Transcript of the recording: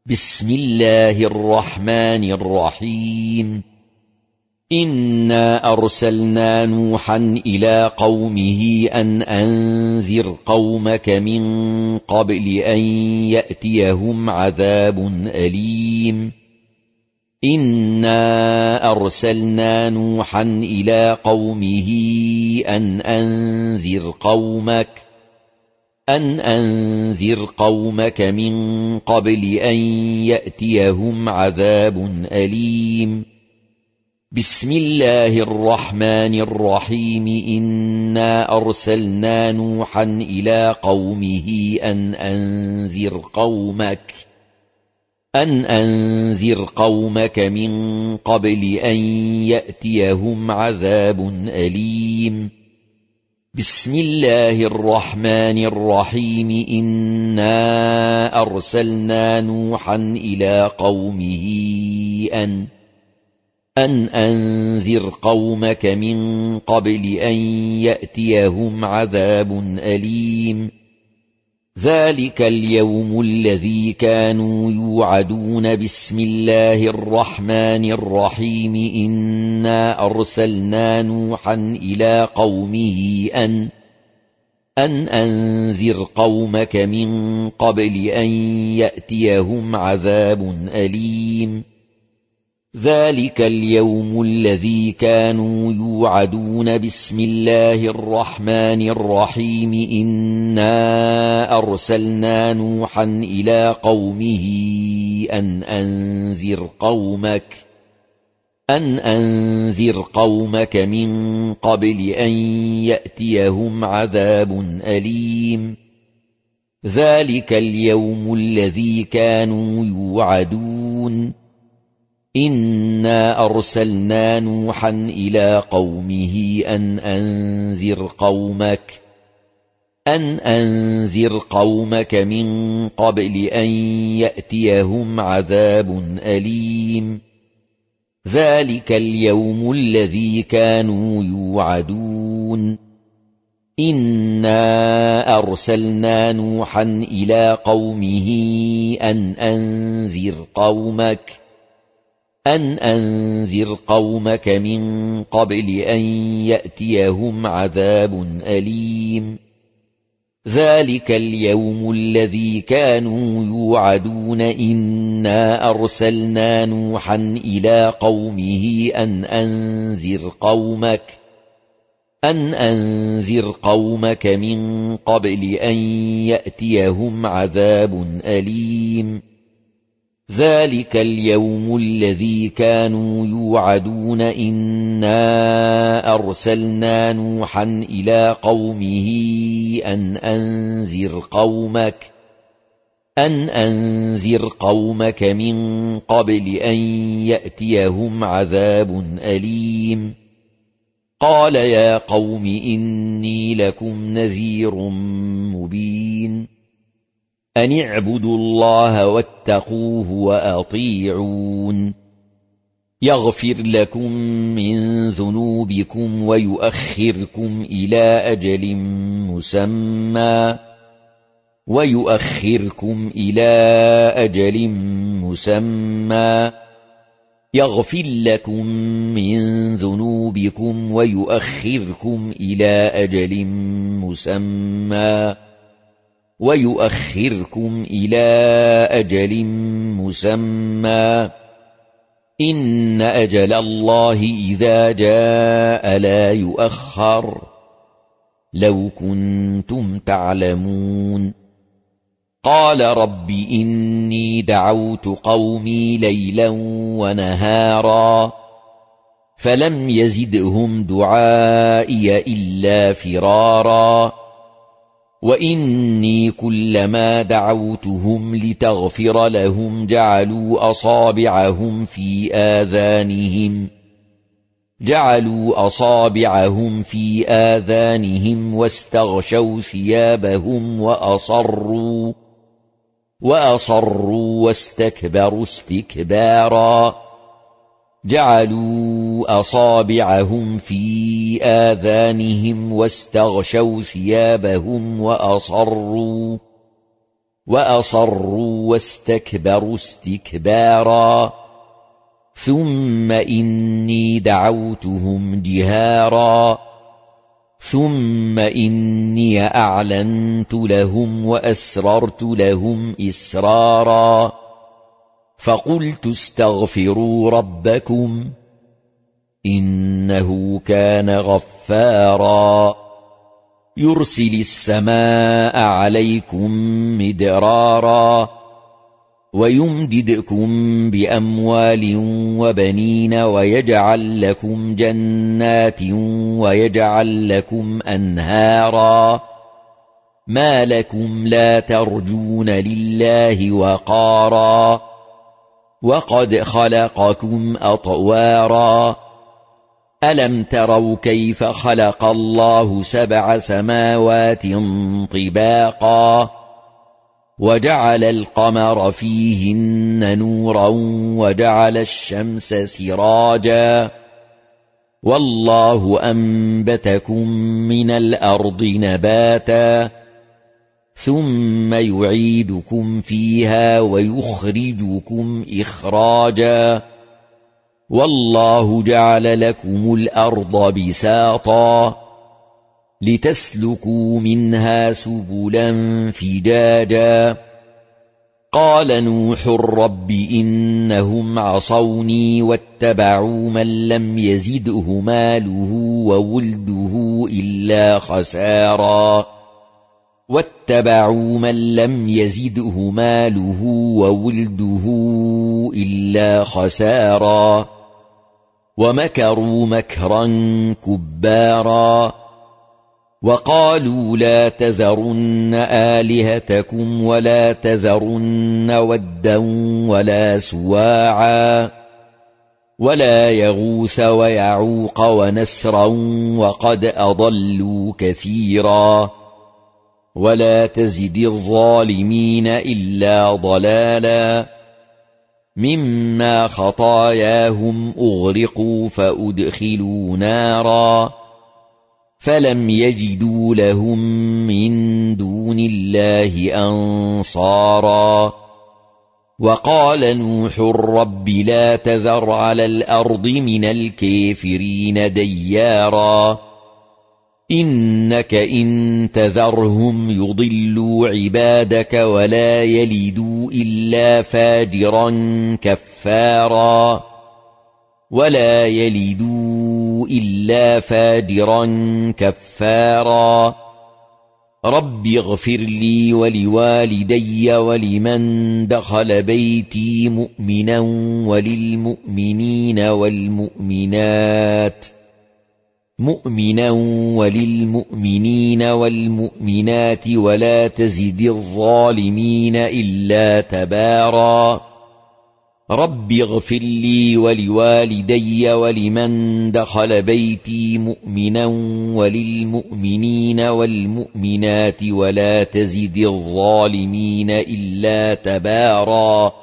بسم الله الرحمن الرحيم. إنا أرسلنا نوحا إلى قومه أن أنذر قومك من قبل أن يأتيهم عذاب أليم. إنا أرسلنا نوحا إلى قومه أن أنذر قومك من قبل أن يأتيهم عذاب أليم. بسم الله الرحمن الرحيم. إنا أرسلنا نوحا إلى قومه أن أنذر قومك من قبل أن يأتيهم عذاب أليم. بسم الله الرحمن الرحيم. إنا أرسلنا نوحا إلى قومه أن أنذر قومك من قبل أن يأتيهم عذاب أليم. ذلك اليوم الذي كانوا يوعدون. بسم الله الرحمن الرحيم. إنا أرسلنا نوحا إلى قومه أن أنذر قومك من قبل أن يأتيهم عذاب أليم. ذلك اليوم الذي كانوا يوعدون. بسم الله الرحمن الرحيم. إنا أرسلنا نوحا إلى قومه أن أنذر قومك من قبل أن يأتيهم عذاب أليم. ذلك اليوم الذي كانوا يوعدون. إنا أرسلنا نوحا إلى قومه أن أنذر قومك من قبل أن يأتيهم عذاب أليم. ذلك اليوم الذي كانوا يوعدون. إنا أرسلنا نوحا إلى قومه أن أنذر قومك من قبل أن يأتيهم عذاب أليم. ذلك اليوم الذي كانوا يوعدون. إنا أرسلنا نوحا إلى قومه أن أنذر قومك من قبل أن يأتيهم عذاب أليم. ذلك اليوم الذي كانوا يوعدون. إنا أرسلنا نوحا إلى قومه أن أنذر قومك من قبل أن يأتيهم عذاب أليم. قال يا قوم إني لكم نذير مبين. أن اعبدوا الله واتقوه وأطيعون. يغفر لكم من ذنوبكم ويؤخركم إلى أجل مسمى. يغفر لكم من ذنوبكم ويؤخركم إلى أجل مسمى. إن أجل الله إذا جاء لا يؤخر. لو كنتم تعلمون. قال رب إني دعوت قومي ليلا ونهارا فلم يزدهم دعائي إلا فرارا. وإني كلما دعوتهم لتغفر لهم جعلوا أصابعهم في آذانهم واستغشوا ثيابهم وأصروا واستكبروا استكبارا. جعلوا أصابعهم في آذانهم واستغشوا ثيابهم وأصروا واستكبروا استكبارا ثم إني دعوتهم جهارا ثم إني أعلنت لهم وأسررت لهم إسرارا فقلت استغفروا ربكم إنه كان غفارا يرسل السماء عليكم مدرارا ويمددكم بأموال وبنين ويجعل لكم جنات ويجعل لكم أنهارا ما لكم لا ترجون لله وقارا وقد خلقكم أطوارا ألم تروا كيف خلق الله 7 سماوات طباقا وجعل القمر فيهن نورا وجعل الشمس سراجا والله أنبتكم من الأرض نباتا ثم يعيدكم فيها ويخرجكم إخراجا والله جعل لكم الأرض بساطا لتسلكوا منها سبلا فجاجا قال نوح رب إنهم عصوني واتبعوا من لم يزده ماله وولده إلا خسارا واتبعوا من لم يزده ماله وولده إلا خسارا ومكروا مكرا كبارا وقالوا لا تذرن آلهتكم ولا تذرن ودا ولا سواعا ولا يغوث ويعوق ونسرا وقد أضلوا كثيرا ولا تزد الظالمين إلا ضلالا مما خطاياهم أغرقوا فأدخلوا نارا فلم يجدوا لهم من دون الله أنصارا وقال نوح رب لا تذر على الأرض من الكافرين ديارا إنك إن تذرهم يضلوا عبادك ولا يلدوا إلا فاجرا كفارا ولا يلدوا إلا فاجرا كفارا رب اغفر لي ولوالدي ولمن دخل بيتي مؤمنا وللمؤمنين والمؤمنات ولا تزد الظالمين إلا تبارا رب اغفر لي ولوالدي ولمن دخل بيتي مؤمنا وللمؤمنين والمؤمنات ولا تزد الظالمين إلا تبارا